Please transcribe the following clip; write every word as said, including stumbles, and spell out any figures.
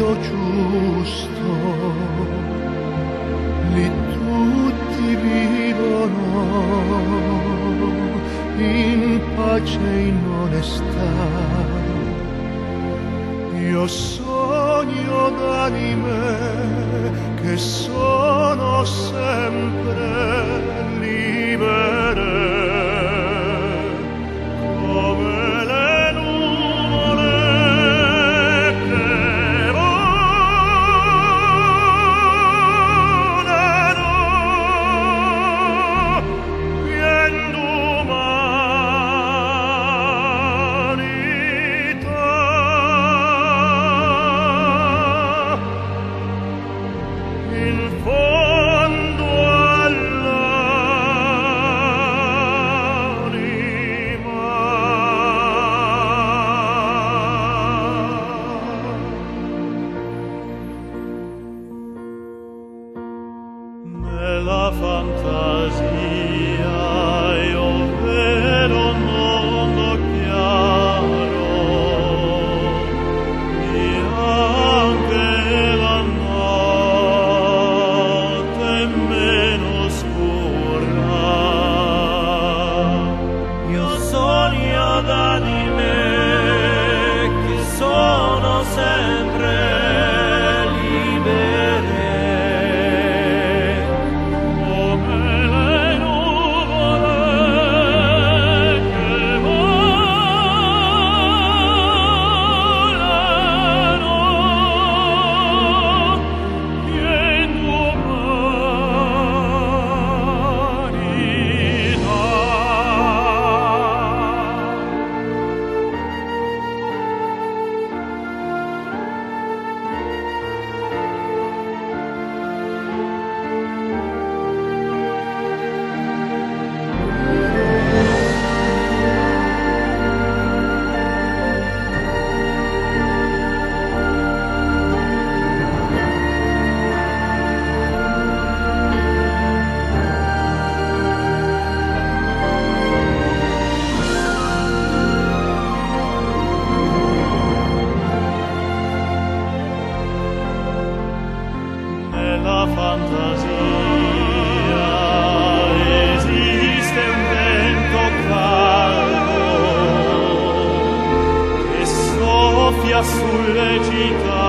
mondo giusto, lì tutti vivono in pace e in onestà. Io sogno d'anime che sono sempre libere, come le nuvole che volano pien d'umanità. In fondo nella fantasia io vedo un mondo chiaro e anche la notte meno scura. Io sogno d'anime che sono sempre libere, nella fantasia esiste un vento caldo che soffia sulle città.